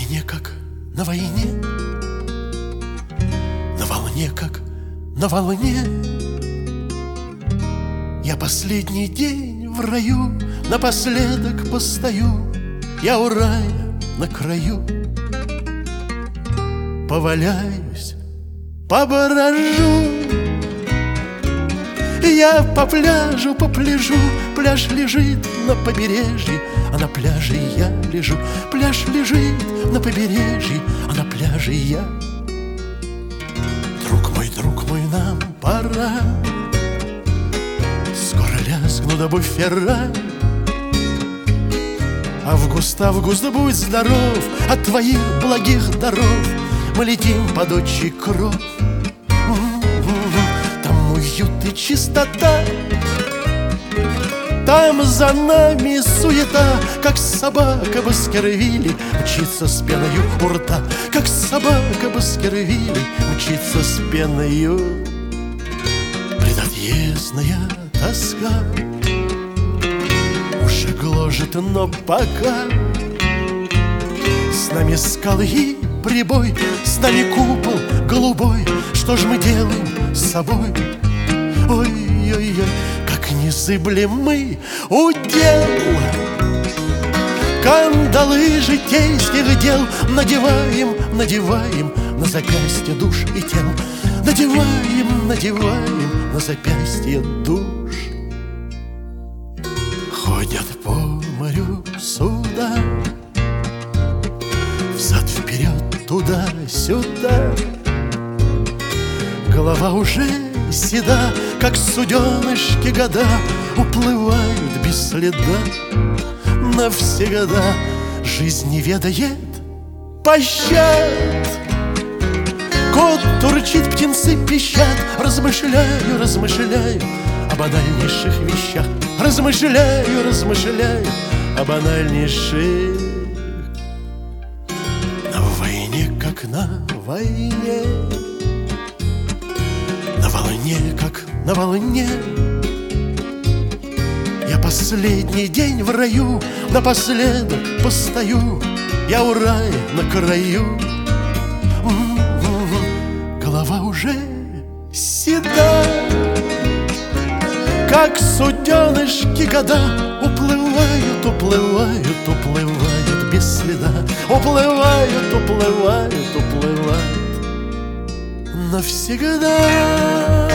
войне, как на войне, на волне, как на волне. Я последний день в раю напоследок постою, я у рая на краю. Поваляюсь, поборожу, я по пляжу попляжу. Пляж лежит на побережье, а на пляже я лежу. Пляж лежит на побережье, а на пляже я. Друг мой, нам пора. Скоро лязгнут буфера. Август, будь здоров, от твоих благих даров мы летим под отчий кров. Там уют и чистота, там за нами суета, как собака Баскервилей мчится с пеною у рта, как собака Баскервилей мчится с пеною. Предотъездная тоска уши гложет, но пока с нами скалы и прибой, с нами купол голубой. Что ж мы делаем с собой? Ой-ой-ой, как незыблемый удел. Кандалы житейских дел надеваем на запястье душ и тел. Надеваем на запястье душ. Ходят по морю суда, взад-вперед, туда-сюда. Голова уже седа, как суденышки года уплывают без следа. Навсегда жизнь не ведает пощад. Кот урчит, птенцы пищат. Размышляю о банальнейших вещах. Размышляю о банальнейших. На войне, как на войне, на волне, как на волне. Я последний день в раю напоследок постою, я у рая на краю. Голова уже седа, как суденышки года уплывают без следа. Уплывают навсегда.